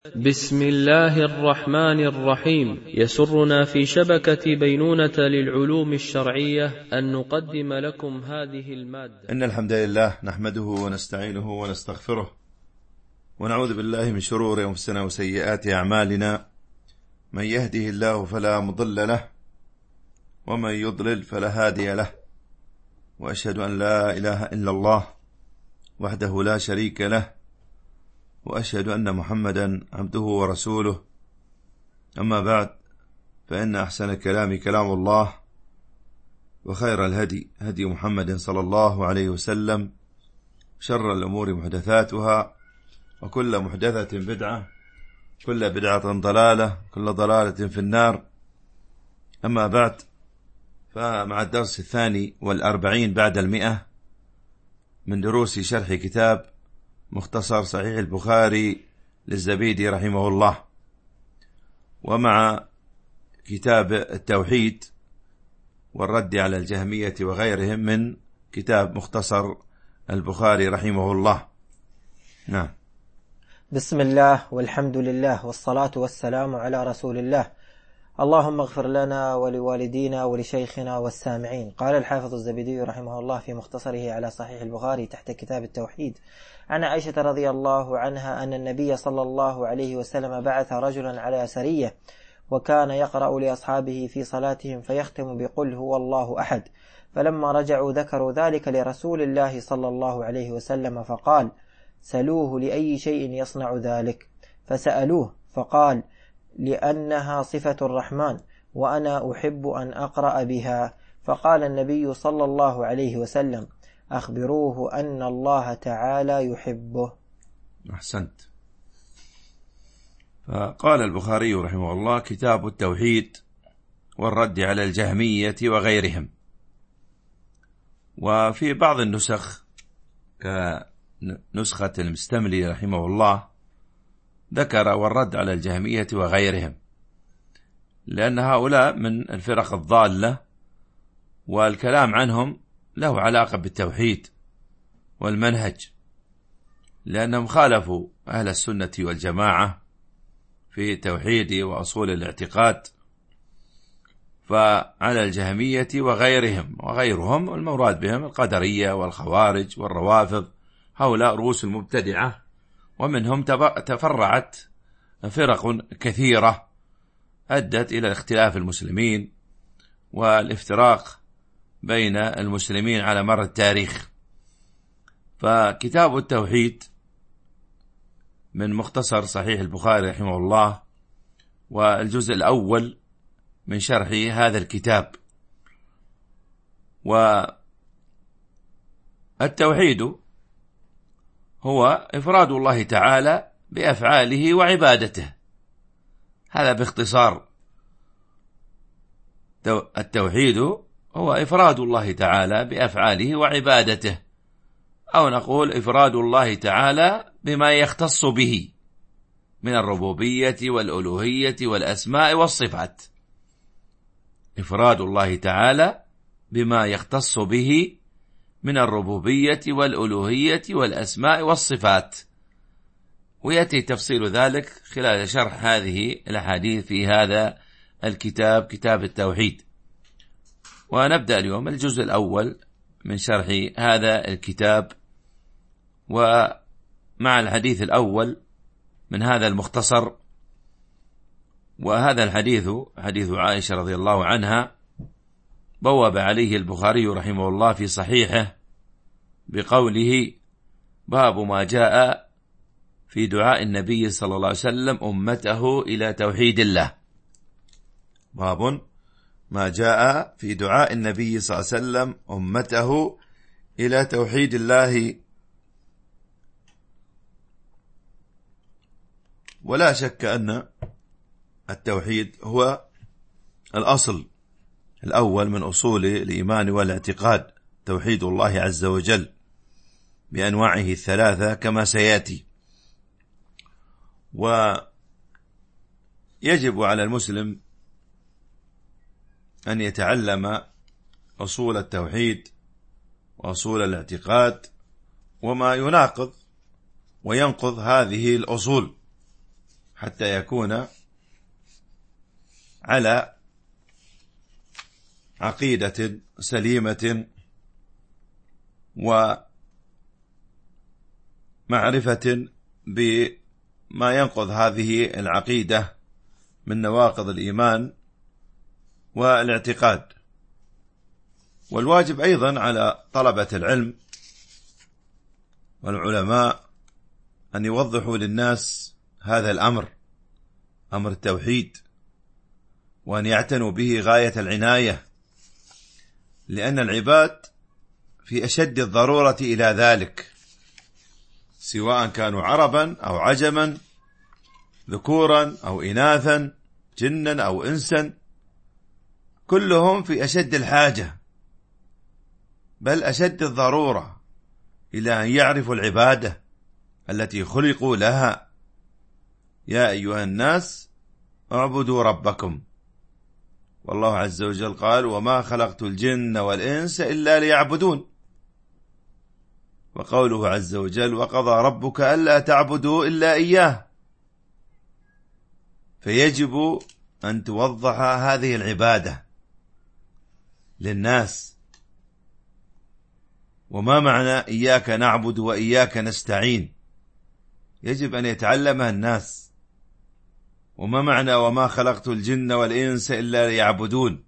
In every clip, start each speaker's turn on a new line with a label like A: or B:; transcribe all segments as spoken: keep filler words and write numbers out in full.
A: بسم الله الرحمن الرحيم. يسرنا في شبكة بينونة للعلوم الشرعية أن نقدم لكم هذه المادة.
B: إن الحمد لله نحمده ونستعينه ونستغفره ونعوذ بالله من شرور أنفسنا وسيئات أعمالنا. من يهده الله فلا مضل له ومن يضلل فلا هادي له، وأشهد أن لا إله إلا الله وحده لا شريك له، وأشهد أن محمدا عبده ورسوله. أما بعد، فإن أحسن الكلام كلام الله، وخير الهدي هدي محمد صلى الله عليه وسلم، شر الأمور محدثاتها، وكل محدثة بدعة، كل بدعة ضلالة، كل ضلالة في النار. أما بعد، فمع الدرس الثاني والأربعين بعد المئة من دروس شرح كتاب مختصر صحيح البخاري للزبيدي رحمه الله، ومع كتاب التوحيد والرد على الجهمية وغيرهم من كتاب مختصر البخاري رحمه الله. نعم.
C: بسم الله والحمد لله والصلاة والسلام على رسول الله. اللهم اغفر لنا ولوالدينا ولشيخنا والسامعين. قال الحافظ الزبيدي رحمه الله في مختصره على صحيح البخاري تحت كتاب التوحيد عن عائشة رضي الله عنها أن النبي صلى الله عليه وسلم بعث رجلا على سرية، وكان يقرأ لأصحابه في صلاتهم فيختم بقل هو الله أحد. فلما رجعوا ذكروا ذلك لرسول الله صلى الله عليه وسلم فقال: سلوه لأي شيء يصنع ذلك. فسألوه فقال: لأنها صفة الرحمن وأنا أحب أن أقرأ بها. فقال النبي صلى الله عليه وسلم: أخبروه أن الله تعالى يحبه.
B: أحسنت. فقال البخاري رحمه الله: كتاب التوحيد والرد على الجهمية وغيرهم. وفي بعض النسخ كنسخة المستملي رحمه الله ذكر والرد على الجهمية وغيرهم، لأن هؤلاء من الفرق الضالة، والكلام عنهم له علاقة بالتوحيد والمنهج، لأنهم خالفوا أهل السنة والجماعة في توحيد وأصول الاعتقاد. فعلى الجهمية وغيرهم وغيرهم المراد بهم القدرية والخوارج والروافض، هؤلاء رؤوس المبتدعة، ومنهم تفرعت فرق كثيرة أدت إلى اختلاف المسلمين والافتراق بين المسلمين على مر التاريخ. فكتاب التوحيد من مختصر صحيح البخاري رحمه الله، والجزء الأول من شرح هذا الكتاب. والتوحيد هو إفراد الله تعالى بأفعاله وعبادته، هذا باختصار. التوحيد هو إفراد الله تعالى بأفعاله وعبادته، أو نقول إفراد الله تعالى بما يختص به من الربوبية والألوهية والأسماء والصفات. إفراد الله تعالى بما يختص به من الربوبية والألوهية والأسماء والصفات، ويأتي تفصيل ذلك خلال شرح هذه الأحاديث في هذا الكتاب، كتاب التوحيد. ونبدأ اليوم الجزء الأول من شرح هذا الكتاب، ومع الحديث الأول من هذا المختصر. وهذا الحديث حديث عائشة رضي الله عنها، بوب عليه البخاري رحمه الله في صحيحه بقوله: باب ما جاء في دعاء النبي صلى الله عليه وسلم أمته إلى توحيد الله. باب ما جاء في دعاء النبي صلى الله عليه وسلم أمته إلى توحيد الله. ولا شك أن التوحيد هو الأصل الأول من أصول الإيمان والاعتقاد، توحيد الله عز وجل بأنواعه الثلاثة كما سيأتي. ويجب على المسلم أن يتعلم أصول التوحيد وأصول الاعتقاد وما يناقض وينقض هذه الأصول، حتى يكون على عقيدة سليمة ومعرفة بما ينقض هذه العقيدة من نواقض الإيمان والاعتقاد. والواجب أيضا على طلبة العلم والعلماء أن يوضحوا للناس هذا الأمر، أمر التوحيد، وأن يعتنوا به غاية العناية، لأن العباد في أشد الضرورة إلى ذلك، سواء كانوا عربا أو عجما، ذكورا أو إناثا، جنا أو إنسا، كلهم في أشد الحاجة بل أشد الضرورة إلى أن يعرفوا العبادة التي خلقوا لها. يا أيها الناس اعبدوا ربكم، والله عز وجل قال وما خلقت الجن والإنس إلا ليعبدون. وقوله عز وجل وقضى ربك ألا تعبدوا إلا إياه. فيجب أن توضح هذه العبادة للناس. وما معنى إياك نعبد وإياك نستعين؟ يجب أن يتعلمها الناس. وما معنى وما خلقت الجن والإنس إلا ليعبدون؟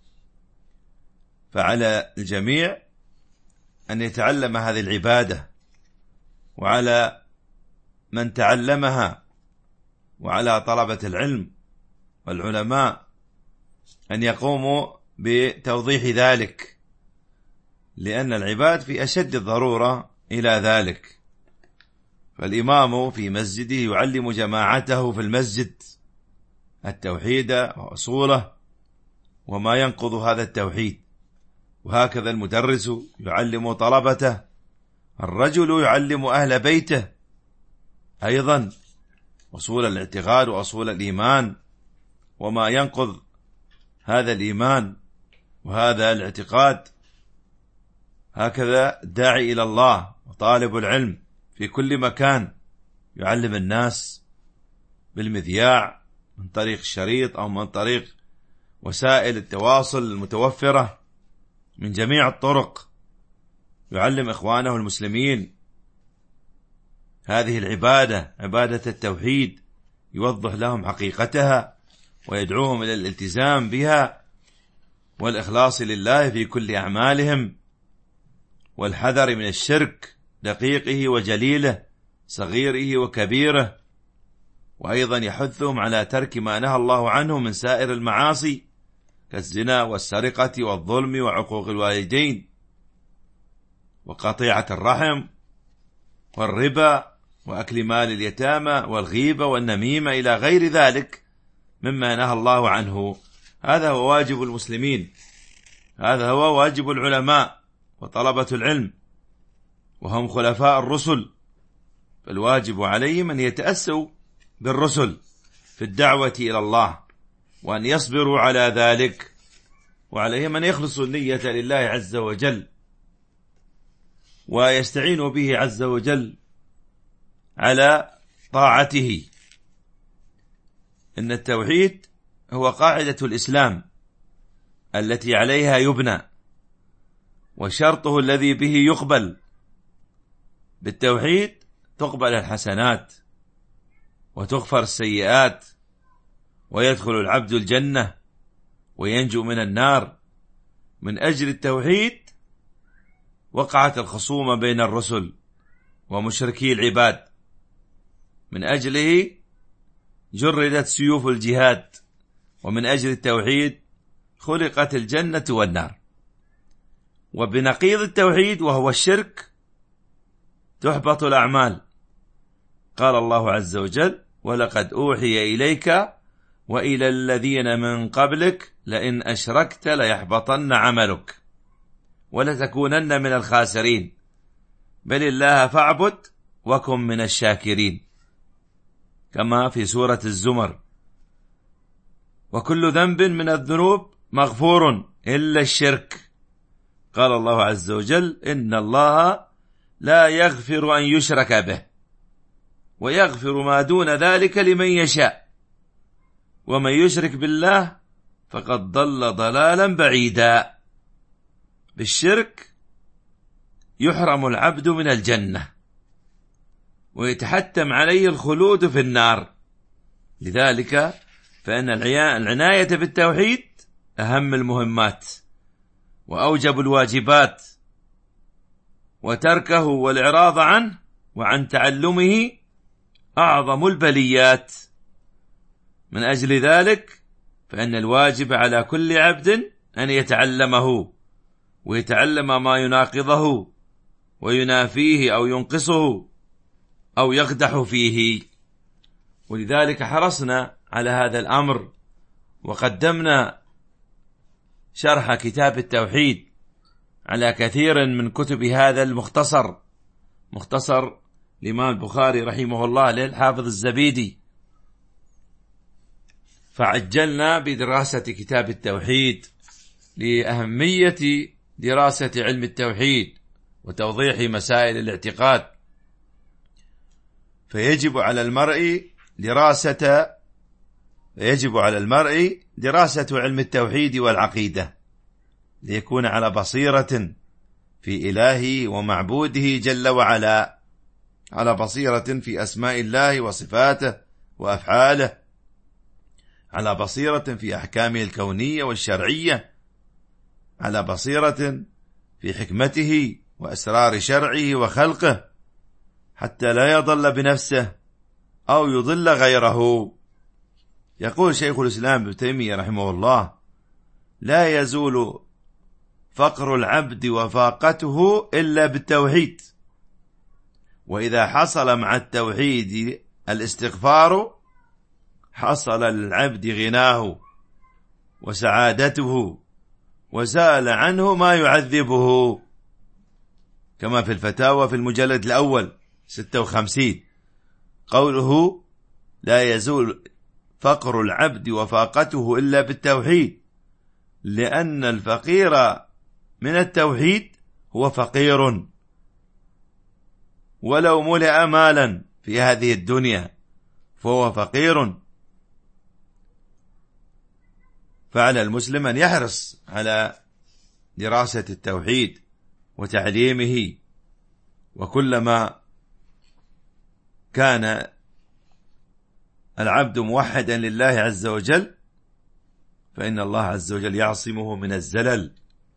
B: فعلى الجميع أن يتعلم هذه العبادة، وعلى من تعلمها وعلى طلبة العلم والعلماء أن يقوموا بتوضيح ذلك، لأن العباد في أشد الضرورة إلى ذلك. فالإمام في مسجده يعلم جماعته في المسجد التوحيد وأصوله وما ينقض هذا التوحيد، وهكذا المدرس يعلم طلبته، الرجل يعلم أهل بيته أيضا أصول الاعتقاد وأصول الإيمان وما ينقض هذا الإيمان وهذا الاعتقاد. هكذا داعي إلى الله وطالب العلم في كل مكان يعلم الناس بالمذياع من طريق الشريط أو من طريق وسائل التواصل المتوفرة من جميع الطرق، يعلم إخوانه المسلمين هذه العبادة، عبادة التوحيد، يوضح لهم حقيقتها ويدعوهم إلى الالتزام بها والإخلاص لله في كل أعمالهم، والحذر من الشرك دقيقه وجليله، صغيره وكبيره. وأيضا يحثهم على ترك ما نهى الله عنه من سائر المعاصي كالزنا والسرقة والظلم وعقوق الوالدين وقطيعة الرحم والربا وأكل مال اليتامى والغيبة والنميمة إلى غير ذلك مما نهى الله عنه. هذا هو واجب المسلمين، هذا هو واجب العلماء وطلبة العلم، وهم خلفاء الرسل، فالواجب عليهم أن يتأسوا بالرسل في الدعوة إلى الله وأن يصبروا على ذلك، وعليهم أن يخلصوا النية لله عز وجل ويستعينوا به عز وجل على طاعته. إن التوحيد هو قاعدة الإسلام التي عليها يبنى، وشرطه الذي به يقبل. بالتوحيد تقبل الحسنات وتغفر السيئات ويدخل العبد الجنة وينجو من النار. من أجل التوحيد وقعت الخصومة بين الرسل ومشركي العباد، من أجله جردت سيوف الجهاد، ومن أجل التوحيد خلقت الجنة والنار. وبنقيض التوحيد وهو الشرك تحبط الأعمال. قال الله عز وجل ولقد أوحي إليك وإلى الذين من قبلك لئن أشركت ليحبطن عملك ولتكونن من الخاسرين بل الله فاعبد وكن من الشاكرين، كما في سورة الزمر. وكل ذنب من الذنوب مغفور إلا الشرك. قال الله عز وجل إن الله لا يغفر أن يشرك به ويغفر ما دون ذلك لمن يشاء، ومن يشرك بالله فقد ضل ضلالا بعيدا. بالشرك يحرم العبد من الجنة ويتحتم عليه الخلود في النار. لذلك فإن العناية بالتوحيد أهم المهمات وأوجب الواجبات، وتركه والإعراض عنه وعن تعلمه أعظم البليات. من أجل ذلك فإن الواجب على كل عبد أن يتعلمه، ويتعلم ما يناقضه وينافيه أو ينقصه أو يقدح فيه. ولذلك حرصنا على هذا الأمر، وقدمنا شرح كتاب التوحيد على كثير من كتب هذا المختصر، مختصر الإمام البخاري رحمه الله للحافظ الزبيدي. فعجلنا بدراسة كتاب التوحيد لأهمية دراسة علم التوحيد وتوضيح مسائل الاعتقاد. فيجب على المرء دراسة يجب على المرء دراسة علم التوحيد والعقيدة ليكون على بصيرة في إلهه ومعبوده جل وعلا، على بصيرة في أسماء الله وصفاته وأفعاله، على بصيرة في أحكامه الكونية والشرعية، على بصيرة في حكمته وأسرار شرعه وخلقه، حتى لا يضل بنفسه أو يضل غيره. يقول شيخ الإسلام ابن تيمية رحمه الله: لا يزول فقر العبد وفاقته إلا بالتوحيد، وإذا حصل مع التوحيد الاستغفار حصل للعبد غناه وسعادته، وزال عنه ما يعذبه، كما في الفتاوى في المجلد الأول ستة وخمسين قوله: لا يزول فقر العبد وفاقته إلا بالتوحيد، لأن الفقير من التوحيد هو فقير ولو ملئ مالا في هذه الدنيا فهو فقير. فعلى المسلم أن يحرص على دراسة التوحيد وتعليمه، وكلما كان العبد موحدا لله عز وجل فإن الله عز وجل يعصمه من الزلل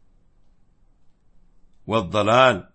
B: والضلال،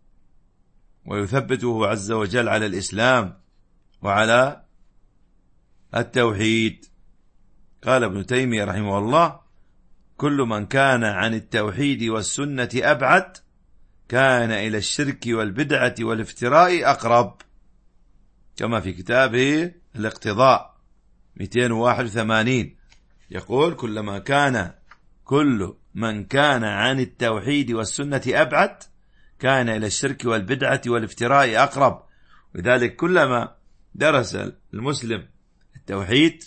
B: ويثبته عز وجل على الإسلام وعلى التوحيد. قال ابن تيمية رحمه الله: كل من كان عن التوحيد والسنة أبعد كان إلى الشرك والبدعة والافتراء أقرب، كما في كتابه الاقتضاء مئتين وواحد وثمانين يقول: كلما كان كل من كان عن التوحيد والسنة أبعد كان إلى الشرك والبدعة والافتراء أقرب. لذلك كلما درس المسلم التوحيد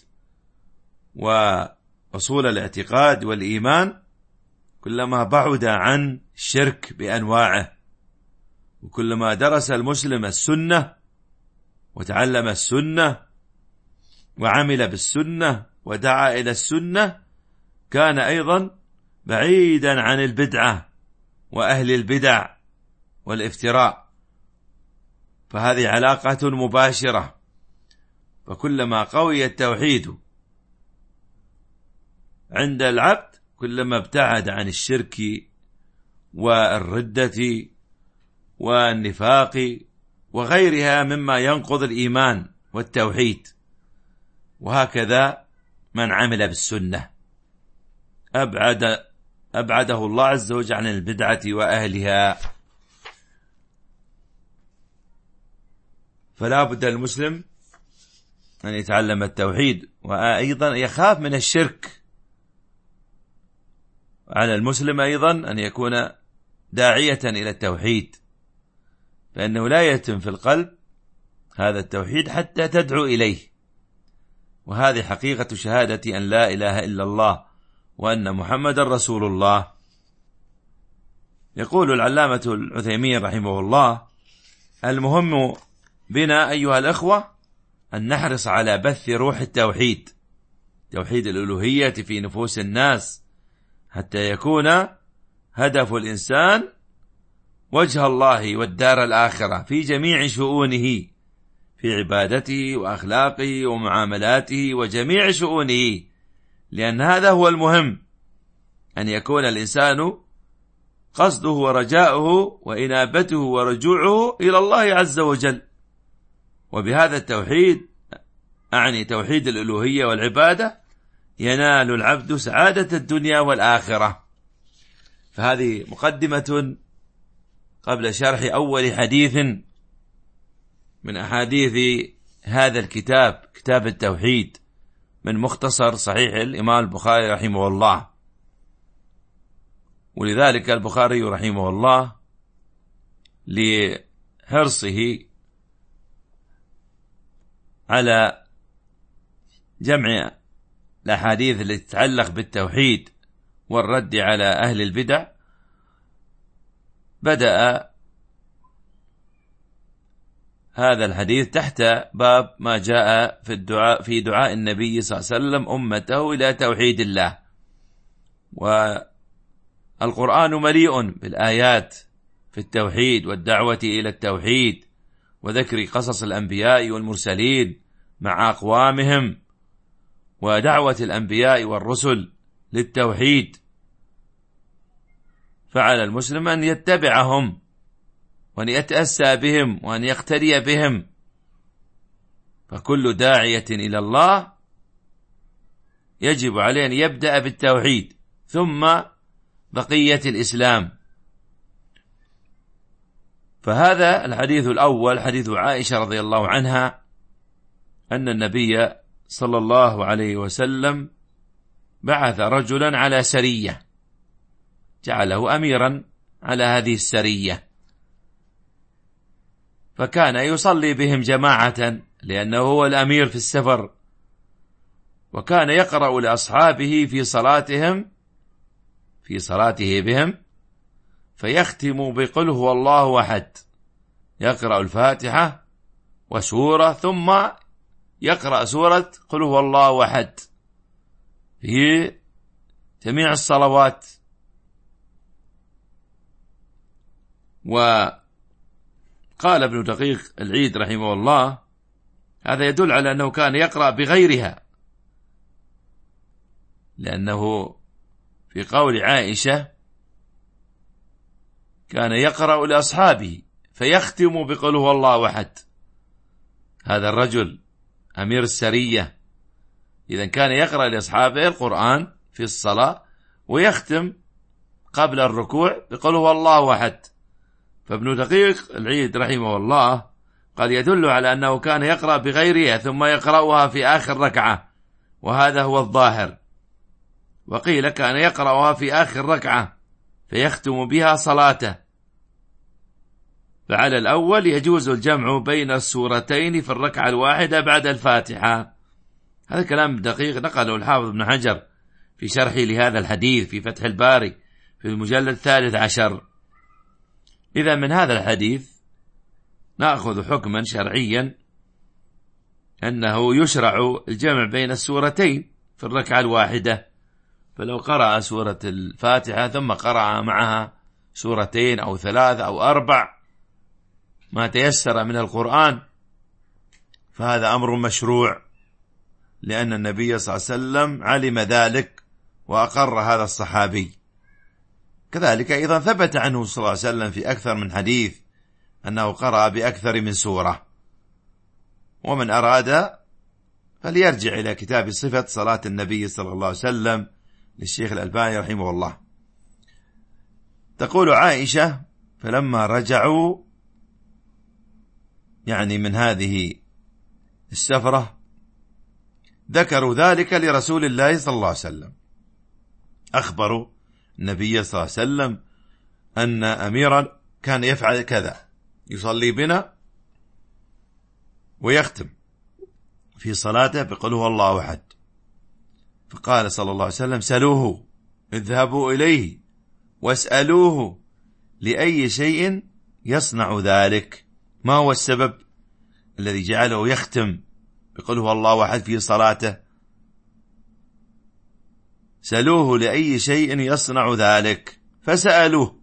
B: وأصول الاعتقاد والإيمان كلما بعد عن الشرك بأنواعه، وكلما درس المسلم السنة وتعلم السنة وعمل بالسنة ودعا إلى السنة كان أيضا بعيدا عن البدعة وأهل البدع والافتراء. فهذه علاقة مباشرة، فكلما قوي التوحيد عند العبد كلما ابتعد عن الشرك والردة والنفاق وغيرها مما ينقض الإيمان والتوحيد. وهكذا من عمل بالسنة أبعد أبعده الله عز وجل عن البدعة وأهلها. فلا بد المسلم أن يتعلم التوحيد، وأيضا يخاف من الشرك. على المسلم أيضا أن يكون داعية إلى التوحيد، فإنه لا يتم في القلب هذا التوحيد حتى تدعو إليه. وهذه حقيقة شهادة أن لا إله إلا الله وأن محمد رسول الله. يقول العلامة العثيمين رحمه الله: المهم بنا أيها الأخوة أن نحرص على بث روح التوحيد، توحيد الألوهية في نفوس الناس، حتى يكون هدف الإنسان وجه الله والدار الآخرة في جميع شؤونه، في عبادته وأخلاقه ومعاملاته وجميع شؤونه، لأن هذا هو المهم، أن يكون الإنسان قصده ورجاؤه وإنابته ورجوعه إلى الله عز وجل. وبهذا التوحيد، أعني توحيد الألوهية والعبادة، ينال العبد سعادة الدنيا والآخرة. فهذه مقدمة قبل شرح أول حديث من أحاديث هذا الكتاب، كتاب التوحيد، من مختصر صحيح الإمام البخاري رحمه الله. ولذلك البخاري رحمه الله لحرصه على جمع الأحاديث التي تتعلق بالتوحيد والرد على أهل البدع، بدأ هذا الحديث تحت باب ما جاء في الدعاء في دعاء النبي صلى الله عليه وسلم أمته إلى توحيد الله. والقرآن مليء بالآيات في التوحيد والدعوة إلى التوحيد، وذكر قصص الأنبياء والمرسلين مع أقوامهم، ودعوة الأنبياء والرسل للتوحيد. فعلى المسلم أن يتبعهم وأن يتأسى بهم وأن يقتدي بهم. فكل داعية إلى الله يجب عليه أن يبدأ بالتوحيد ثم بقية الإسلام. فهذا الحديث الأول حديث عائشة رضي الله عنها أن النبي صلى الله عليه وسلم بعث رجلا على سرية، جعله أميرا على هذه السرية، فكان يصلي بهم جماعة لأنه هو الأمير في السفر، وكان يقرأ لأصحابه في صلاتهم في صلاته بهم فيختم بقل هو الله أحد، يقرأ الفاتحة وسورة ثم يقرأ سورة قل هو الله أحد في جميع الصلوات. وقال ابن دقيق العيد رحمه الله هذا يدل على أنه كان يقرأ بغيرها، لأنه في قول عائشة كان يقرأ لأصحابه فيختم بقل هو الله أحد. هذا الرجل أمير السرية إذا كان يقرأ لأصحابه القرآن في الصلاة ويختم قبل الركوع بقل هو الله أحد. فابن دقيق العيد رحمه الله قال يدل على أنه كان يقرأ بغيرها ثم يقرأها في آخر ركعة، وهذا هو الظاهر. وقيل كان يقرأها في آخر ركعة فيختم بها صلاته. فعلى الأول يجوز الجمع بين السورتين في الركعة الواحدة بعد الفاتحة. هذا كلام دقيق نقله الحافظ ابن حجر في شرحه لهذا الحديث في فتح الباري في المجلد الثالث عشر. إذا من هذا الحديث نأخذ حكما شرعيا أنه يشرع الجمع بين السورتين في الركعة الواحدة. فلو قرأ سورة الفاتحة ثم قرأ معها سورتين أو ثلاث أو أربع ما تيسر من القرآن فهذا أمر مشروع، لأن النبي صلى الله عليه وسلم علم ذلك وأقر هذا الصحابي. كذلك أيضا ثبت عنه صلى الله عليه وسلم في أكثر من حديث أنه قرأ بأكثر من سورة. ومن أراد فليرجع إلى كتاب صفة صلاة النبي صلى الله عليه وسلم للشيخ الألباني رحمه الله. تقول عائشة فلما رجعوا يعني من هذه السفرة ذكروا ذلك لرسول الله صلى الله عليه وسلم، أخبروا النبي صلى الله عليه وسلم أن أميرا كان يفعل كذا، يصلي بنا ويختم في صلاته بقل هو الله أحد. فقال صلى الله عليه وسلم سلوه، اذهبوا إليه واسألوه لأي شيء يصنع ذلك، ما هو السبب الذي جعله يختم يقول هو الله أحد في صلاته، سألوه لأي شيء يصنع ذلك، فسألوه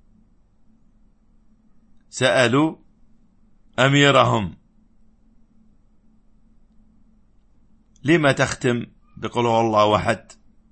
B: سألوا أميرهم لما تختم بقل هو الله أحد؟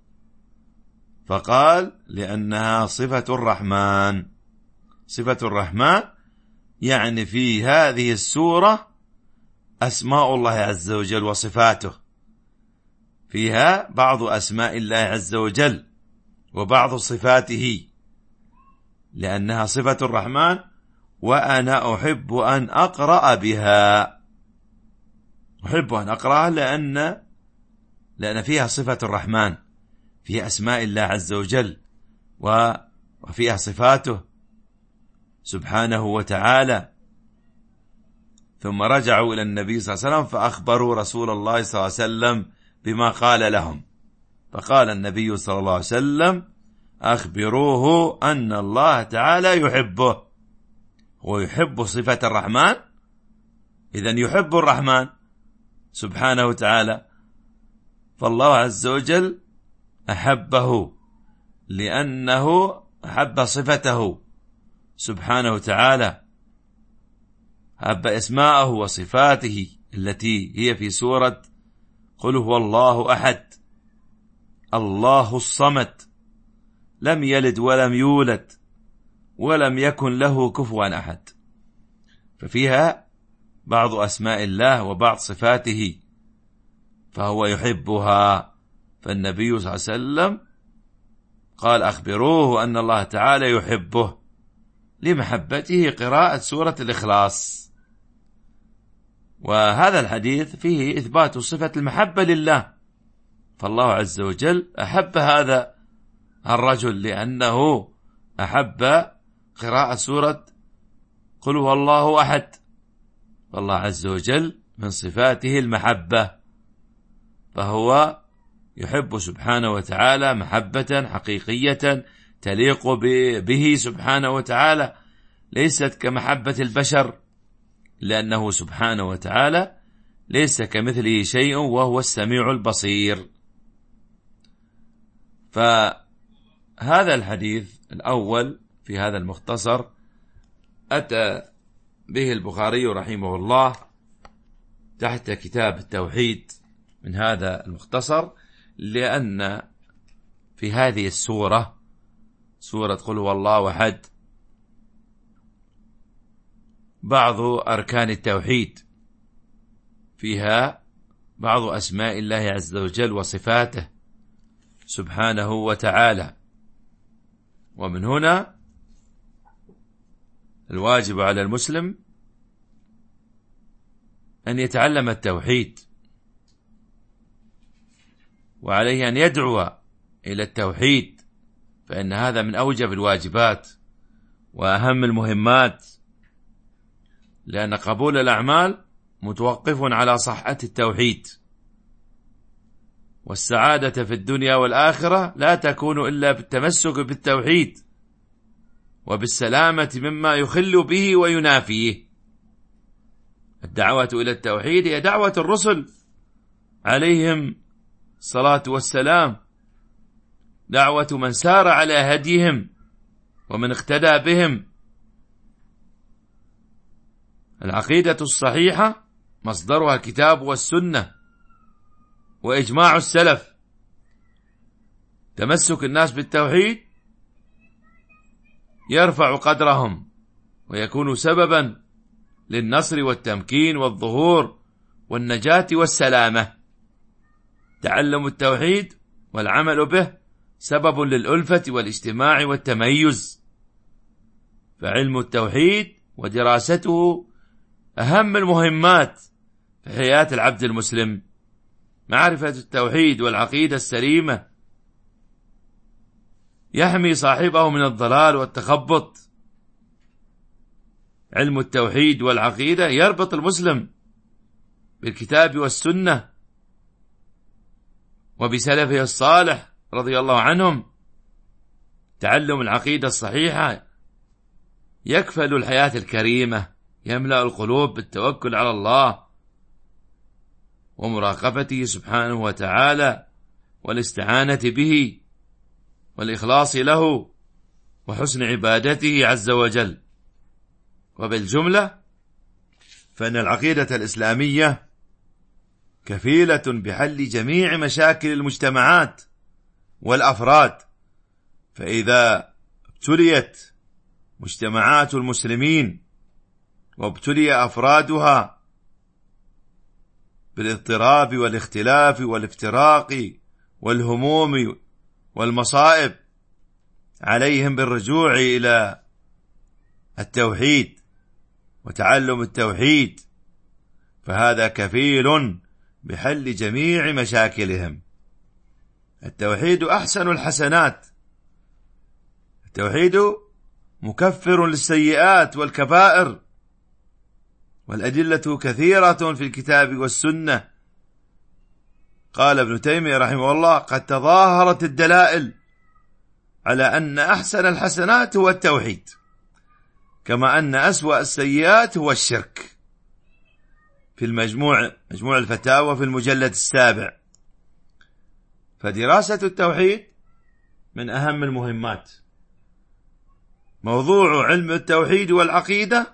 B: فقال لأنها صفة الرحمن. صفة الرحمن يعني في هذه السورة أسماء الله عز وجل وصفاته، فيها بعض أسماء الله عز وجل وبعض صفاته، لأنها صفة الرحمن، وأنا أحب أن أقرأ بها. أحب أن أقرأها لأن لأن فيها صفة الرحمن، فيها أسماء الله عز وجل وفيها صفاته سبحانه وتعالى. ثم رجعوا إلى النبي صلى الله عليه وسلم فأخبروا رسول الله صلى الله عليه وسلم بما قال لهم، فقال النبي صلى الله عليه وسلم أخبروه أن الله تعالى يحبه. ويحب صفة الرحمن، إذن يحب الرحمن سبحانه وتعالى، فالله عز وجل أحبه لأنه أحب صفته سبحانه وتعالى، أحب أسماءه وصفاته التي هي في سورة قل هو الله أحد، الله الصمد، لم يلد ولم يولد ولم يكن له كفوا أحد. ففيها بعض أسماء الله وبعض صفاته، فهو يحبها. فالنبي صلى الله عليه وسلم قال أخبروه أن الله تعالى يحبه لمحبته قراءة سورة الإخلاص. وهذا الحديث فيه إثبات صفة المحبة لله، فالله عز وجل أحب هذا الرجل لأنه أحب قراءة سورة قل هو الله أحد، فالله عز وجل من صفاته المحبة، فهو يحب سبحانه وتعالى محبة حقيقية تليق به سبحانه وتعالى، ليست كمحبة البشر، لأنه سبحانه وتعالى ليس كمثله شيء وهو السميع البصير. فهذا الحديث الأول في هذا المختصر أتى به البخاري رحمه الله تحت كتاب التوحيد من هذا المختصر، لأن في هذه السورة سورة قل هو الله أحد بعض أركان التوحيد، فيها بعض أسماء الله عز وجل وصفاته سبحانه وتعالى. ومن هنا الواجب على المسلم أن يتعلم التوحيد، وعليه أن يدعو إلى التوحيد، فإن هذا من أوجب الواجبات وأهم المهمات، لأن قبول الأعمال متوقف على صحة التوحيد، والسعادة في الدنيا والآخرة لا تكون إلا بالتمسك بالتوحيد وبالسلامة مما يخل به وينافيه. الدعوة إلى التوحيد هي دعوة الرسل عليهم الصلاة والسلام، دعوة من سار على هديهم ومن اقتدى بهم. العقيدة الصحيحة مصدرها الكتاب والسنة وإجماع السلف. تمسك الناس بالتوحيد يرفع قدرهم ويكون سببا للنصر والتمكين والظهور والنجاة والسلامة. تعلم التوحيد والعمل به سبب للألفة والاجتماع والتميز، فعلم التوحيد ودراسته أهم المهمات في حياة العبد المسلم. معرفة التوحيد والعقيدة السليمة يحمي صاحبه من الضلال والتخبط. علم التوحيد والعقيدة يربط المسلم بالكتاب والسنة وبسلفه الصالح رضي الله عنهم. تعلم العقيدة الصحيحة يكفل الحياة الكريمة، يملأ القلوب بالتوكل على الله
D: ومراقبته سبحانه وتعالى والاستعانة به والإخلاص له وحسن عبادته عز وجل. وبالجملة فإن العقيدة الإسلامية كفيلة بحل جميع مشاكل المجتمعات والأفراد، فإذا ابتليت مجتمعات المسلمين وابتلي أفرادها بالاضطراب والاختلاف والافتراق والهموم والمصائب، عليهم بالرجوع إلى التوحيد وتعلم التوحيد، فهذا كفيل بحل جميع مشاكلهم. التوحيد أحسن الحسنات، التوحيد مكفر للسيئات والكبائر، والأدلة كثيرة في الكتاب والسنة. قال ابن تيمية رحمه الله: قد تظاهرت الدلائل على أن أحسن الحسنات هو التوحيد، كما أن أسوأ السيئات هو الشرك، في المجموع مجموع الفتاوى في المجلد السابع. فدراسة التوحيد من أهم المهمات. موضوع علم التوحيد والعقيدة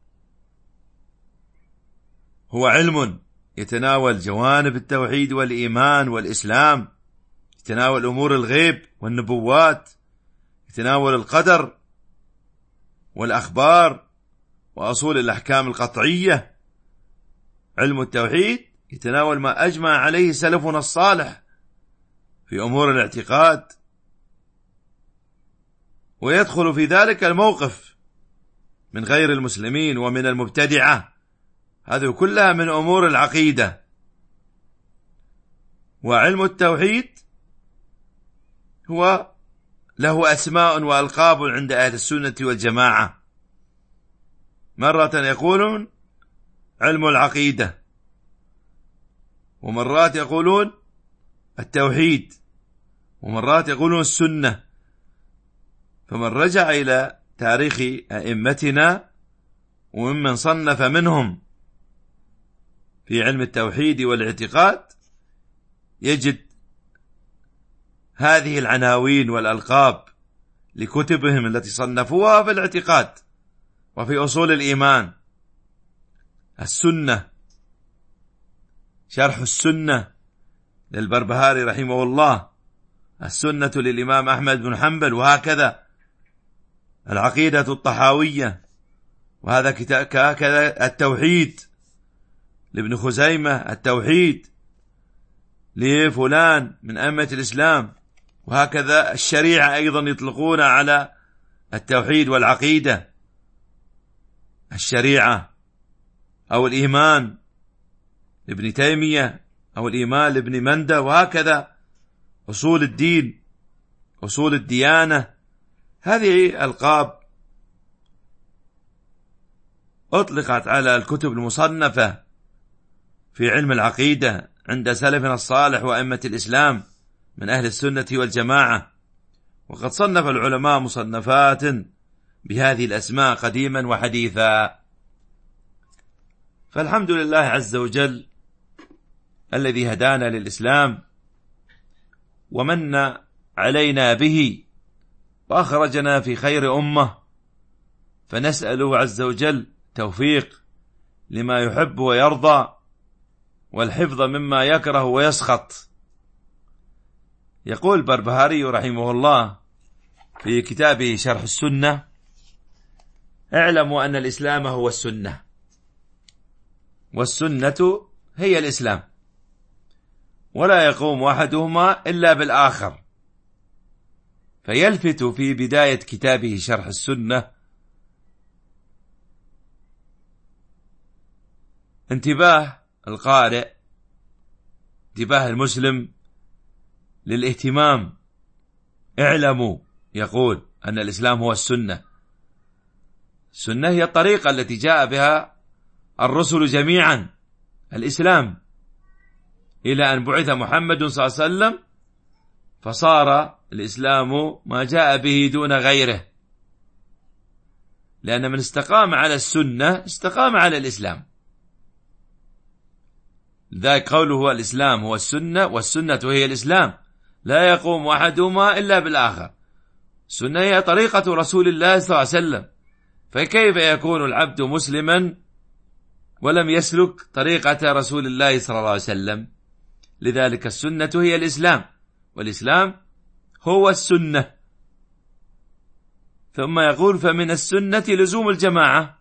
D: هو علم يتناول جوانب التوحيد والإيمان والإسلام، يتناول أمور الغيب والنبوات، يتناول القدر والأخبار وأصول الأحكام القطعية. علم التوحيد يتناول ما أجمع عليه سلفنا الصالح في أمور الاعتقاد، ويدخل في ذلك الموقف من غير المسلمين ومن المبتدعة، هذه كلها من أمور العقيدة. وعلم التوحيد هو له أسماء وألقاب عند أهل السنة والجماعة. مرة يقولون علم العقيدة، ومرات يقولون التوحيد، ومرات يقولون السنة. فمن رجع إلى تاريخ أئمتنا وممن صنف منهم في علم التوحيد والاعتقاد يجد هذه العناوين والألقاب لكتبهم التي صنفوها في الاعتقاد وفي أصول الإيمان. السنة، شرح السنة للبربهاري رحمه الله، السنة للإمام أحمد بن حنبل، وهكذا العقيدة الطحاوية، وهذا كذا التوحيد لابن خزيمة، التوحيد لفلان من أئمة الإسلام، وهكذا الشريعة أيضا يطلقون على التوحيد والعقيدة الشريعة، أو الإيمان لابن تيمية، أو الإيمان لابن مندى، وهكذا أصول الدين، أصول الديانة. هذه ألقاب أطلقت على الكتب المصنفة في علم العقيدة عند سلفنا الصالح وأئمة الإسلام من أهل السنة والجماعة. وقد صنف العلماء مصنفات بهذه الأسماء قديما وحديثا. فالحمد لله عز وجل الذي هدانا للإسلام ومن علينا به وأخرجنا في خير أمة، فنسأله عز وجل توفيق لما يحب ويرضى، والحفظ مما يكره ويسخط. يقول البربهاري رحمه الله في كتابه شرح السنة: اعلموا أن الإسلام هو السنة، والسنة هي الإسلام، ولا يقوم أحدهما إلا بالآخر. فيلفت في بداية كتابه شرح السنة انتباه القارئ، انتباه المسلم للاهتمام. اعلموا، يقول أن الإسلام هو السنة. السنة هي الطريقة التي جاء بها الرسل جميعا، الإسلام، إلى أن بعث محمد صلى الله عليه وسلم، فصار الإسلام ما جاء به دون غيره، لأن من استقام على السنة استقام على الإسلام، لذلك قوله هو الإسلام هو السنة، والسنة هي الإسلام، لا يقوم أحدهما إلا بالآخر. السنة هي طريقة رسول الله صلى الله عليه وسلم، فكيف يكون العبد مسلما ولم يسلك طريقة رسول الله صلى الله عليه وسلم؟ لذلك السنة هي الإسلام، والإسلام هو السنة. ثم يقول فمن السنة لزوم الجماعة،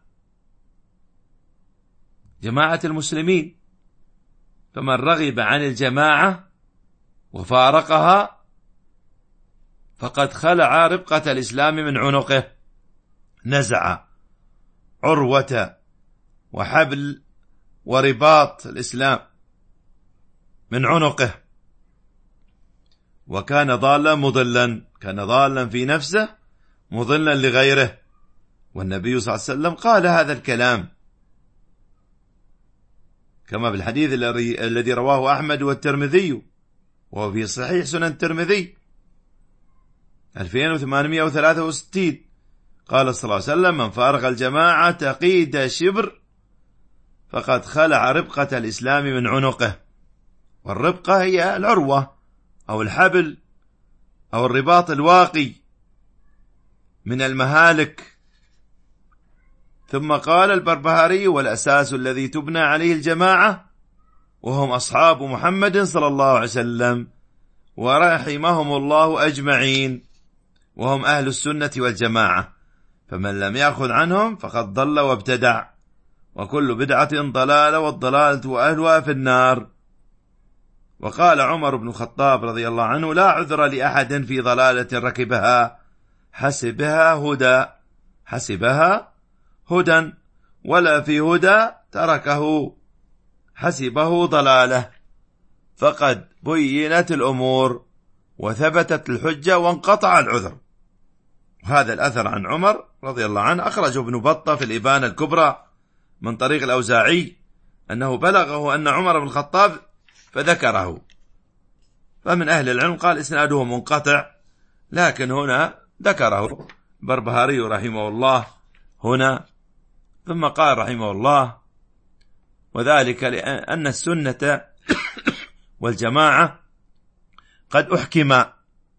D: جماعة المسلمين، فمن رغب عن الجماعة وفارقها فقد خلع ربقة الإسلام من عنقه، نزع عروة وحبل ورباط الإسلام من عنقه، وكان ضالا مضلا، كان ضالا في نفسه مضلا لغيره. والنبي صلى الله عليه وسلم قال هذا الكلام كما بالحديث الذي رواه أحمد والترمذي، وهو في صحيح سنن الترمذي ألفين وثمانمائة وثلاثة وستين، قال صلى الله عليه وسلم من فارق الجماعة قيد شبر فقد خلع ربقة الإسلام من عنقه. والربقة هي العروة أو الحبل أو الرباط الواقي من المهالك. ثم قال البربهاري والأساس الذي تبنى عليه الجماعة وهم أصحاب محمد صلى الله عليه وسلم ورحمهم الله أجمعين، وهم أهل السنة والجماعة، فمن لم يأخذ عنهم فقد ضل وابتدع، وكل بدعة ضلالة، والضلالة وأهلها في النار. وقال عمر بن الخطاب رضي الله عنه لا عذر لأحد في ضلالة ركبها حسبها هدى حسبها هدى ولا في هدى تركه حسبه ضلاله، فقد بينت الأمور وثبتت الحجة وانقطع العذر. هذا الأثر عن عمر رضي الله عنه أخرجه ابن بطة في الإبانة الكبرى من طريق الأوزاعي أنه بلغه أن عمر بن الخطاب فذكره، فمن أهل العلم قال إسناده منقطع، لكن هنا ذكره بربهاري رحمه الله هنا. ثم قال رحمه الله وذلك لأن السنة والجماعة قد أحكما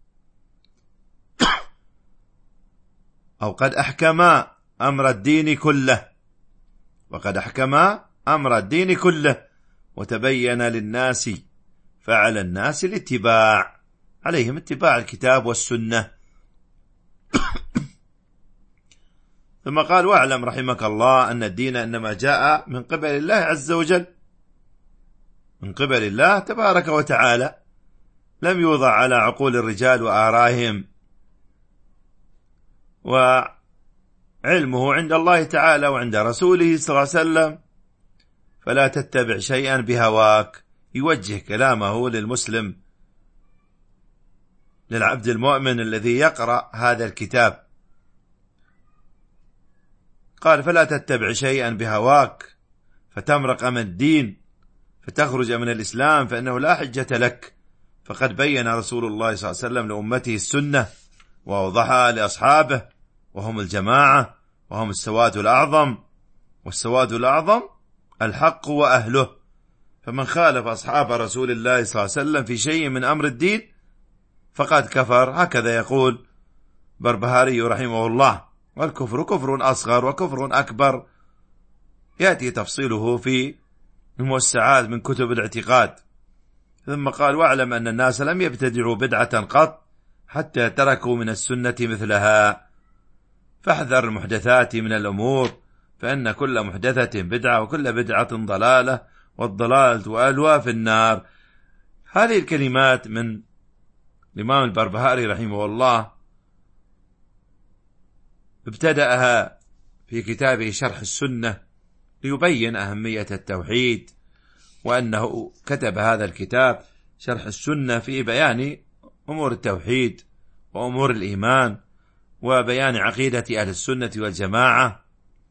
D: أو قد أحكما أمر الدين كله، وقد أحكما أمر الدين كله وتبين للناس، فعلى الناس الاتباع، عليهم اتباع الكتاب والسنة. ثم قال واعلم رحمك الله أن الدين إنما جاء من قبل الله عز وجل، من قبل الله تبارك وتعالى، لم يوضع على عقول الرجال وآرائهم، وعلمه عند الله تعالى وعند رسوله صلى الله عليه وسلم، فلا تتبع شيئا بهواك. يوجه كلامه للمسلم، للعبد المؤمن الذي يقرأ هذا الكتاب، قال فلا تتبع شيئا بهواك فتمرق من الدين فتخرج من الإسلام، فإنه لا حجة لك، فقد بين رسول الله صلى الله عليه وسلم لأمته السنة وأوضحها لأصحابه، وهم الجماعة، وهم السواد الأعظم، والسواد الأعظم الحق وأهله. فمن خالف أصحاب رسول الله صلى الله عليه وسلم في شيء من أمر الدين فقد كفر، هكذا يقول بربهاري رحمه الله. والكفر كفر أصغر وكفر أكبر، يأتي تفصيله في الموسعات من كتب الاعتقاد. ثم قال واعلم أن الناس لم يبتدعوا بدعة قط حتى تركوا من السنة مثلها، فاحذر المحدثات من الأمور، فإن كل محدثة بدعة وكل بدعة ضلالة، والضلالة وأهلها في النار. هذه الكلمات من الإمام البربهاري رحمه الله ابتدأها في كتابه شرح السنة ليبين أهمية التوحيد، وأنه كتب هذا الكتاب شرح السنة في بيان أمور التوحيد وأمور الإيمان وبيان عقيدة أهل السنة والجماعة،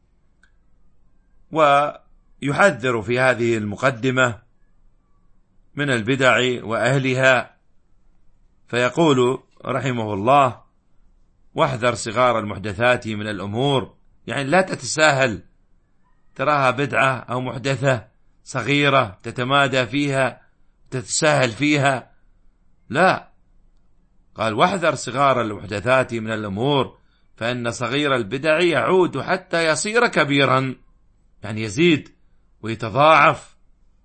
D: ويحذر في هذه المقدمة من البدع وأهلها، فيقول رحمه الله واحذر صغار المحدثات من الأمور، يعني لا تتساهل تراها بدعة أو محدثة صغيرة تتمادى فيها تتساهل فيها، لا، قال واحذر صغار المحدثات من الأمور فإن صغير البدع يعود حتى يصير كبيرا، يعني يزيد ويتضاعف.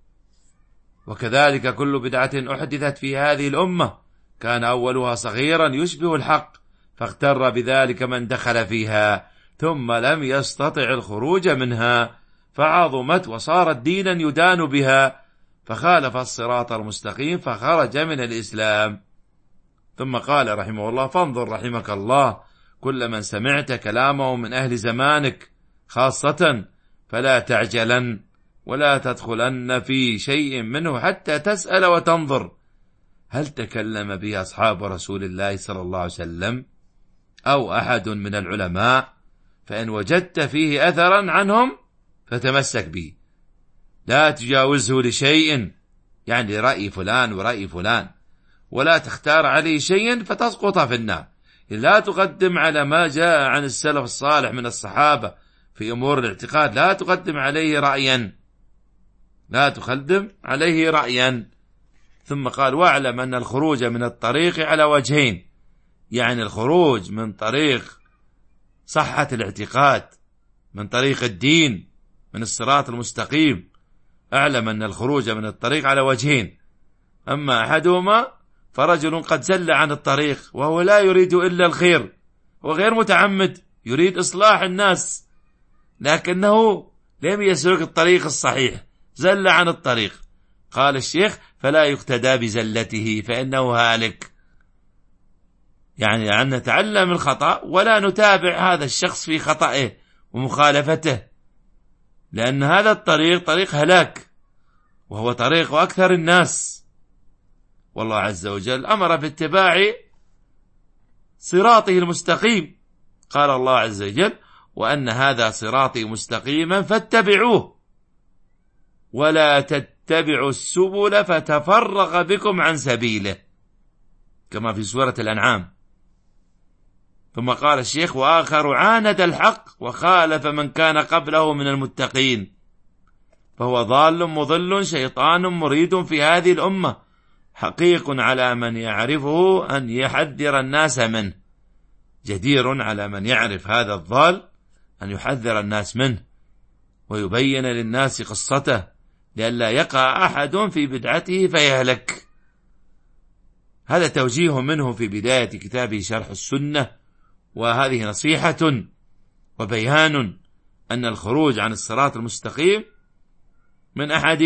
D: وكذلك كل بدعة أحدثت في هذه الأمة كان أولها صغيرا يشبه الحق فاغتر بذلك من دخل فيها ثم لم يستطع الخروج منها فعظمت وصارت دينا يدان بها فخالف الصراط المستقيم فخرج من الإسلام. ثم قال رحمه الله: فانظر رحمك الله كل من سمعت كلامه من أهل زمانك خاصة فلا تعجلن ولا تدخلن في شيء منه حتى تسأل وتنظر هل تكلم به أصحاب رسول الله صلى الله عليه وسلم أو أحد من العلماء، فإن وجدت فيه أثرا عنهم فتمسك به، لا تجاوزه لشيء، يعني لرأي فلان ورأي فلان، ولا تختار عليه شيء فتسقط في النار. لا تقدم على ما جاء عن السلف الصالح من الصحابة في أمور الاعتقاد، لا تقدم عليه رأيا، لا تقدم عليه رأيا. ثم قال: واعلم أن الخروج من الطريق على وجهين، يعني الخروج من طريق صحة الاعتقاد، من طريق الدين، من الصراط المستقيم، اعلم أن الخروج من الطريق على وجهين، أما أحدهما فرجل قد زل عن الطريق وهو لا يريد إلا الخير وغير متعمد، يريد إصلاح الناس لكنه لم يسلك الطريق الصحيح، زل عن الطريق. قال الشيخ: فلا يقتدى بزلته فإنه هالك، يعني أن نتعلم الخطأ ولا نتابع هذا الشخص في خطأه ومخالفته، لأن هذا الطريق طريق هلاك وهو طريق أكثر الناس. والله عز وجل أمر باتباع صراطه المستقيم، قال الله عز وجل: وأن هذا صراطي مستقيما فاتبعوه ولا تتبعوا السبل فتفرق بكم عن سبيله، كما في سورة الأنعام. ثم قال الشيخ: وآخر عاند الحق وخالف من كان قبله من المتقين فهو ضال مضل شيطان مريد في هذه الأمة، حقيق على من يعرفه أن يحذر الناس منه، جدير على من يعرف هذا الضال أن يحذر الناس منه ويبين للناس قصته لئلا يقع أحد في بدعته فيهلك. هذا توجيه منه في بداية كتابه شرح السنة، وهذه نصيحة وبيان أن الخروج عن الصراط المستقيم من أحد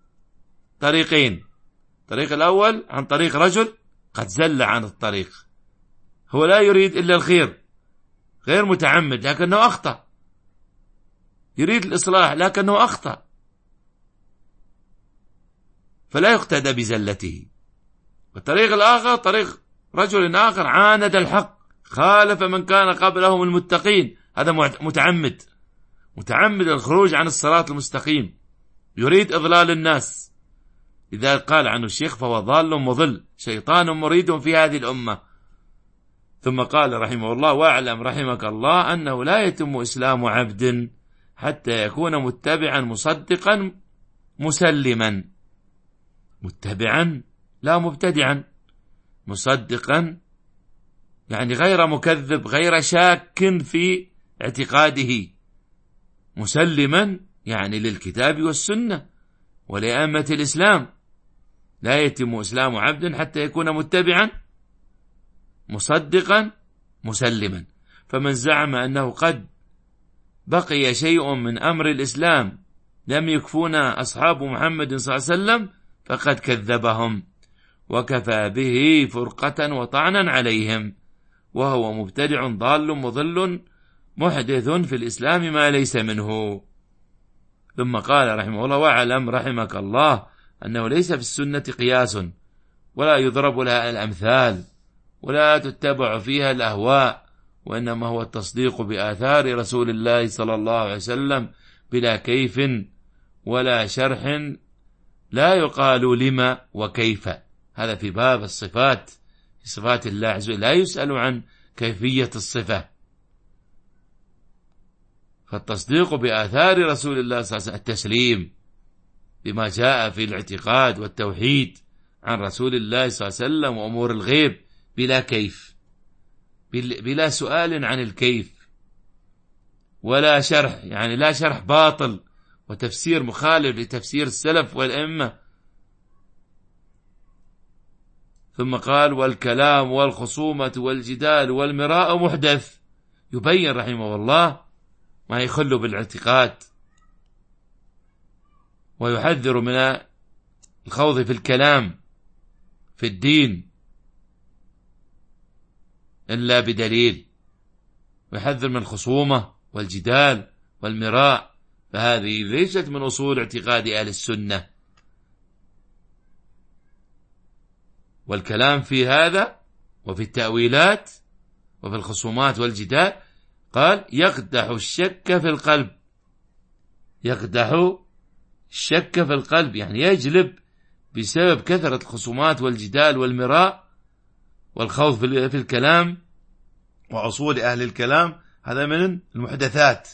D: طريقين. الطريق الأول عن طريق رجل قد زل عن الطريق، هو لا يريد إلا الخير، غير متعمد لكنه أخطأ، يريد الإصلاح لكنه أخطأ، فلا يقتدى بزلته. والطريق الآخر طريق رجل آخر عاند الحق خالف من كان قبلهم المتقين، هذا متعمد متعمد الخروج عن الصراط المستقيم، يريد إضلال الناس، إذا قال عنه الشيخ فهو ضال مضل شيطان مريد في هذه الأمة. ثم قال رحمه الله: واعلم رحمك الله أنه لا يتم إسلام عبد حتى يكون متبعا مصدقا مسلما، متبعا لا مبتدعا، مصدقا يعني غير مكذب غير شاك في اعتقاده، مسلما يعني للكتاب والسنة ولأئمة الإسلام. لا يتم إسلام عبد حتى يكون متبعا مصدقا مسلما. فمن زعم أنه قد بقي شيء من أمر الإسلام لم يكفونا أصحاب محمد صلى الله عليه وسلم فقد كذبهم وكفى به فرقة وطعنا عليهم، وهو مبتدع ضال مضل محدث في الإسلام ما ليس منه. ثم قال رحمه الله: واعلم رحمك الله أنه ليس في السنة قياس ولا يضرب لها الأمثال ولا تتبع فيها الأهواء، وإنما هو التصديق بآثار رسول الله صلى الله عليه وسلم بلا كيف ولا شرح، لا يقال لما وكيف. هذا في باب الصفات، في صفات الله عز وجل لا يسأل عن كيفية الصفة. فالتصديق بآثار رسول الله صلى الله عليه وسلم التسليم بما جاء في الاعتقاد والتوحيد عن رسول الله صلى الله عليه وسلم وأمور الغيب بلا كيف، بلا سؤال عن الكيف ولا شرح، يعني لا شرح باطل وتفسير مخالف لتفسير السلف والأئمة. ثم قال: والكلام والخصومة والجدال والمراء محدث، يبين رحمه الله ما يخل بالاعتقاد ويحذر من الخوض في الكلام في الدين إلا بدليل، ويحذر من الخصومة والجدال والمراء، فهذه ليست من أصول اعتقاد أهل السنة. والكلام في هذا وفي التأويلات وفي الخصومات والجدال قال: يقدح الشك في القلب، يقدح الشك في القلب، يعني يجلب بسبب كثرة الخصومات والجدال والمراء والخوض في الكلام
B: وأصول أهل الكلام، هذا من المحدثات،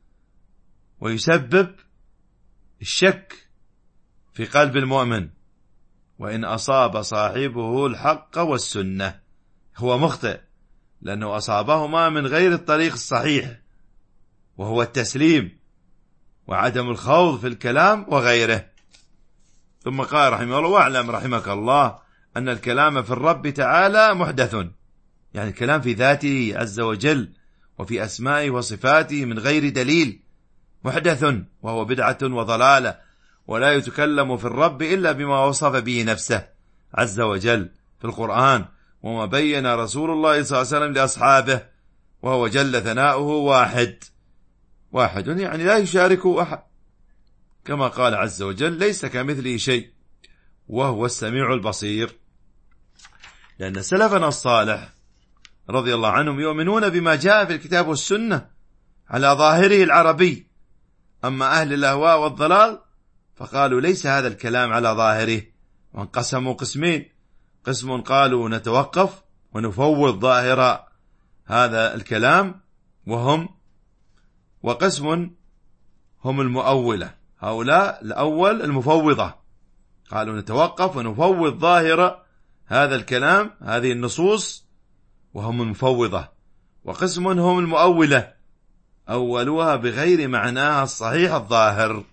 B: ويسبب الشك في قلب المؤمن، وإن أصاب صاحبه الحق والسنة هو مخطئ، لأنه أصابهما من غير الطريق الصحيح، وهو التسليم وعدم الخوض في الكلام وغيره. ثم قال رحمه الله: واعلم رحمك الله أن الكلام في الرب تعالى محدث، يعني الكلام في ذاته عز وجل وفي أسمائه وصفاته من غير دليل محدث، وهو بدعة وضلالة، ولا يتكلم في الرب إلا بما وصف به نفسه عز وجل في القرآن، وما بين رسول الله صلى الله عليه وسلم لأصحابه، وهو جل ثناؤه واحد، واحد يعني لا يشاركه أحد، كما قال عز وجل: ليس كمثله شيء وهو السميع البصير. لأن سلفنا الصالح رضي الله عنهم يؤمنون بما جاء في الكتاب والسنة على ظاهره العربي، أما أهل الأهواء والضلال فقالوا ليس هذا الكلام على ظاهره، وانقسموا قسمين: قسم قالوا نتوقف ونفوض ظاهر هذا الكلام وهم، وقسم هم المؤولة، هؤلاء الأول المفوضة، قالوا نتوقف ونفوض ظاهر هذا الكلام هذه النصوص وهم المفوضة. وقسم هم المؤولة، أولوها بغير معناها الصحيح الظاهر.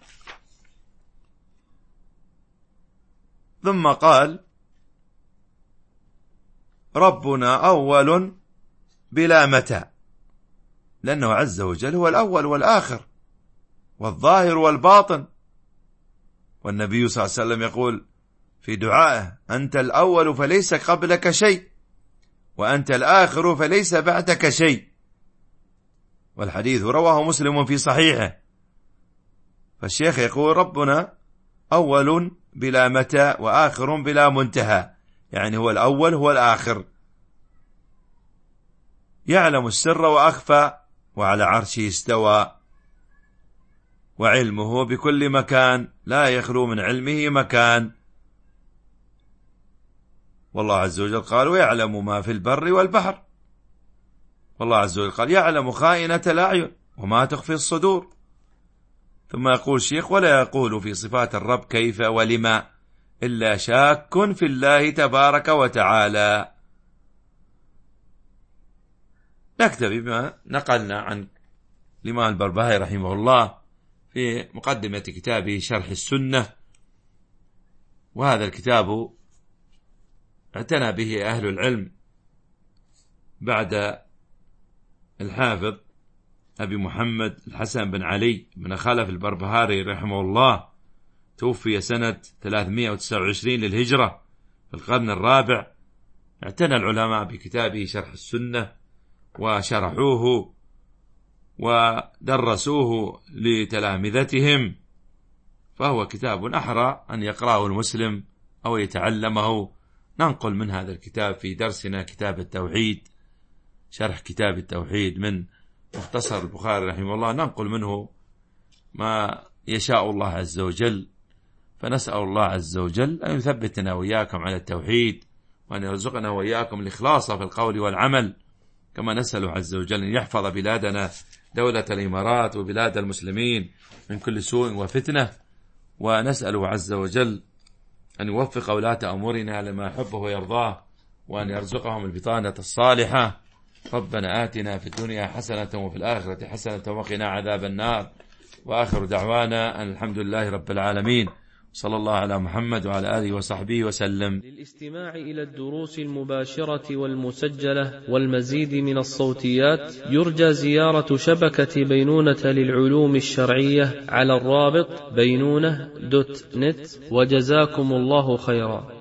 B: ثم قال: ربنا أول بلا متى، لأنه عز وجل هو الأول والآخر والظاهر والباطن. والنبي صلى الله عليه وسلم يقول في دعائه: أنت الأول فليس قبلك شيء، وأنت الآخر فليس بعدك شيء. والحديث رواه مسلم في صحيحه. فالشيخ يقول: ربنا أول بلا متى وآخر بلا منتهى، يعني هو الأول هو الآخر، يعلم السر وأخفى، وعلى عرشه استوى، وعلمه بكل مكان، لا يخلو من علمه مكان. والله عز وجل قال: ويعلم ما في البر والبحر. والله عز وجل قال: يعلم خائنة الأعين وما تخفي الصدور. ثم يقول الشيخ: ولا يقول في صفات الرب كيف ولما إلا شاك في الله تبارك وتعالى. نكتفي بما نقلنا عن الإمام البربهاري رحمه الله في مقدمة كتابه شرح السنة، وهذا الكتاب اعتنى به أهل العلم بعد الحافظ أبي محمد الحسن بن علي بن خلف البربهاري رحمه الله، توفي سنة ثلاثمائة وتسعة وعشرين للهجرة في القرن الرابع. اعتنى العلماء بكتابه شرح السنة وشرحوه ودرسوه لتلامذتهم، فهو كتاب أحرى أن يقرأه المسلم أو يتعلمه. ننقل من هذا الكتاب في درسنا كتاب التوحيد، شرح كتاب التوحيد من مختصر البخاري رحمه الله، ننقل منه ما يشاء الله عز وجل. فنسأل الله عز وجل أن يثبتنا وإياكم على التوحيد، وأن يرزقنا وإياكم الإخلاص في القول والعمل، كما نسأل عز وجل أن يحفظ بلادنا دولة الإمارات وبلاد المسلمين من كل سوء وفتنة،
D: ونسأله عز وجل أن يوفق ولاة أمورنا لما يحبه ويرضاه، وأن يرزقهم البطانة الصالحة. ربنا آتنا في الدنيا حسنة وفي الآخرة حسنة وقنا عذاب النار. وآخر دعوانا أن الحمد لله رب العالمين، صلى الله على محمد وعلى آله وصحبه وسلم.
A: للاستماع إلى الدروس المباشرة والمسجلة والمزيد من الصوتيات يرجى زيارة شبكة بينونة للعلوم الشرعية على الرابط بينونة دوت نت. وجزاكم الله خيرا.